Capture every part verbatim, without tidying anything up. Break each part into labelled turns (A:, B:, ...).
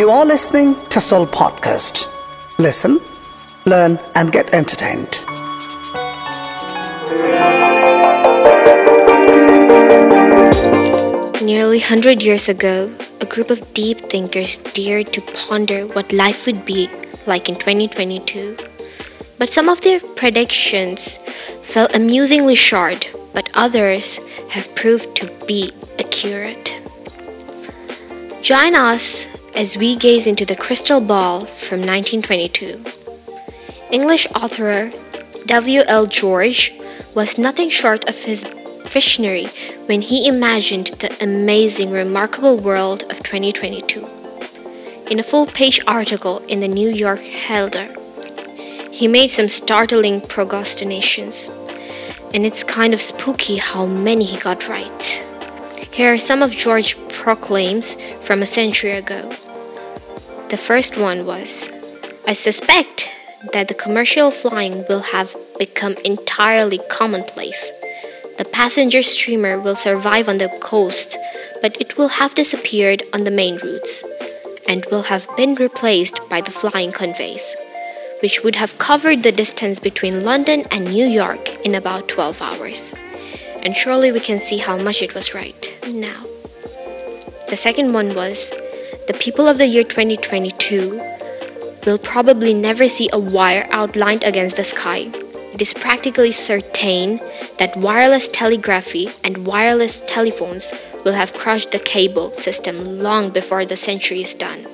A: You are listening to Soul Podcast. Listen, learn, and get entertained.
B: Nearly one hundred years ago, a group of deep thinkers dared to ponder what life would be like in twenty twenty-two. But some of their predictions fell amusingly short, but others have proved to be accurate. Join us as we gaze into the crystal ball from nineteen twenty-two. English author W L George was nothing short of his visionary when he imagined the amazing, remarkable world of twenty twenty-two. In a full-page article in the New York Herald, he made some startling prognostications, and it's kind of spooky how many he got right. Here are some of George's proclaims from a century ago. The first one was, "I suspect that the commercial flying will have become entirely commonplace. The passenger steamer will survive on the coast, but it will have disappeared on the main routes, and will have been replaced by the flying conveys, which would have covered the distance between London and New York in about twelve hours. And surely we can see how much it was right now." The second one was, "The people of the year twenty twenty-two will probably never see a wire outlined against the sky. It is practically certain that wireless telegraphy and wireless telephones will have crushed the cable system long before the century is done."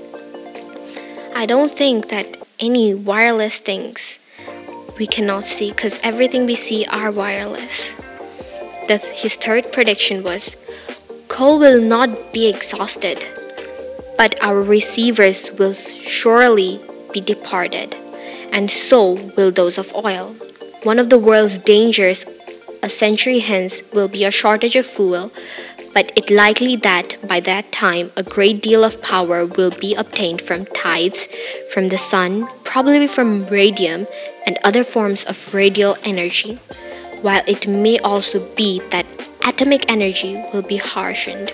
B: I don't think that any wireless things we cannot see, because everything we see are wireless. The, his third prediction was, "Coal will not be exhausted, but our receivers will surely be departed, and so will those of oil. One of the world's dangers a century hence will be a shortage of fuel, but it likely that by that time a great deal of power will be obtained from tides, from the sun, probably from radium and other forms of radial energy, while it may also be that atomic energy will be harshened."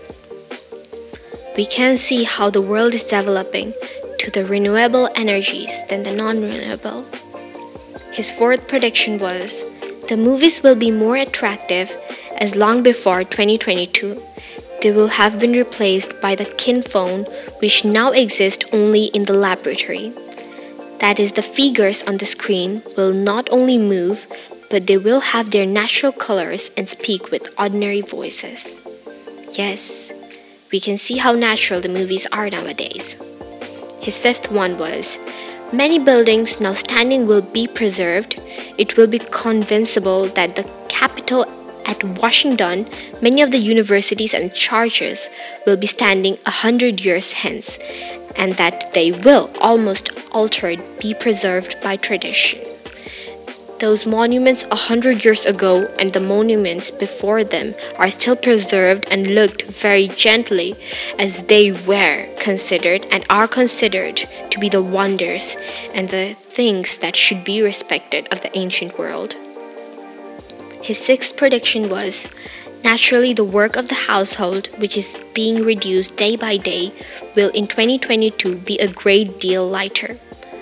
B: We can see how the world is developing to the renewable energies than the non-renewable. His fourth prediction was, "The movies will be more attractive as long before twenty twenty-two. They will have been replaced by the kinphone, which now exists only in the laboratory. That is, the figures on the screen will not only move, but they will have their natural colors and speak with ordinary voices." Yes, we can see how natural the movies are nowadays. His fifth one was, "Many buildings now standing will be preserved. It will be convincible that the Capitol at Washington, many of the universities and churches will be standing a hundred years hence, and that they will, almost altered, be preserved by tradition. Those monuments a hundred years ago and the monuments before them are still preserved and looked very gently as they were considered and are considered to be the wonders and the things that should be respected of the ancient world." His sixth prediction was, "Naturally, the work of the household, which is being reduced day by day, will in twenty twenty-two be a great deal lighter.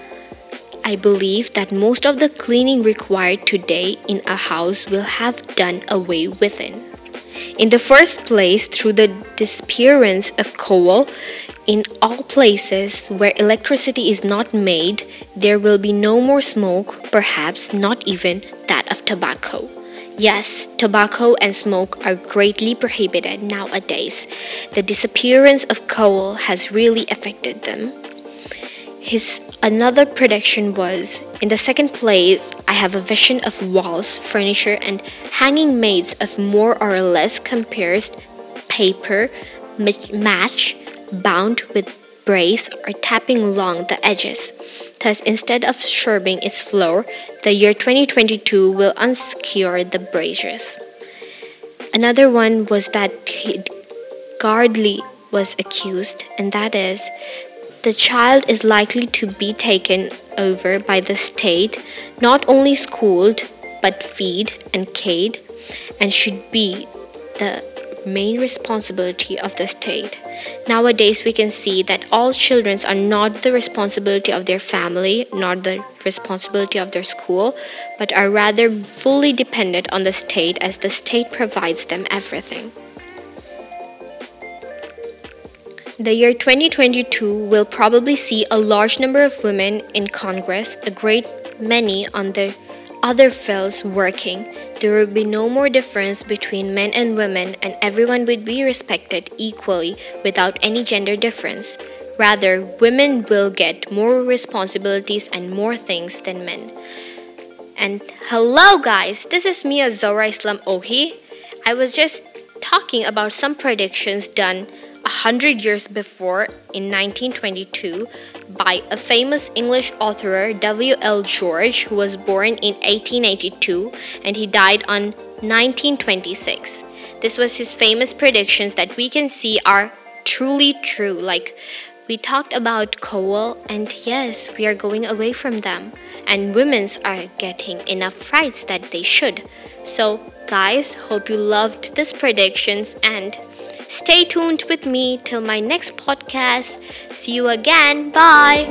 B: I believe that most of the cleaning required today in a house will have done away with it. In the first place, through the disappearance of coal, in all places where electricity is not made, there will be no more smoke, perhaps not even that of tobacco. Yes, tobacco and smoke are greatly prohibited nowadays. The disappearance of coal has really affected them." His another prediction was, "In the second place, I have a vision of walls, furniture, and hanging made of more or less compressed paper, match, bound with brace or tapping along the edges. Thus, instead of scrubbing its floor, the year twenty twenty-two will unscrew the braces." Another one was that Gardley was accused, and that is, "The child is likely to be taken over by the state, not only schooled, but fed and cared, and should be the main responsibility of the state. Nowadays, we can see that all children are not the responsibility of their family, not the responsibility of their school, but are rather fully dependent on the state, as the state provides them everything. The year twenty twenty-two will probably see a large number of women in Congress, a great many on the other fields working. There will be no more difference between men and women, and everyone would be respected equally without any gender difference. Rather, women will get more responsibilities and more things than men. And hello guys, this is me, Zora Islam Ohi. I was just talking about some predictions done a hundred years before in nineteen twenty-two by a famous English author, W L George, who was born in eighteen eighty-two and he died on nineteen twenty-six. This was his famous predictions that we can see are truly true. Like, we talked about coal, and yes, we are going away from them, and women's are getting enough rights that they should. So guys, hope you loved these predictions, and stay tuned with me till my next podcast. See you again. Bye.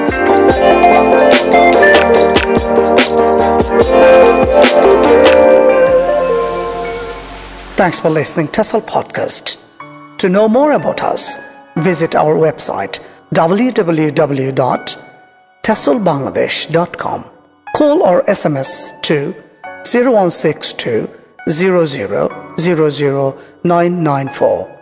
A: Thanks for listening to TESOL Podcast. To know more about us, visit our website w w w dot tesol bangladesh dot com. Call or S M S to zero one six two zero zero zero zero nine nine four.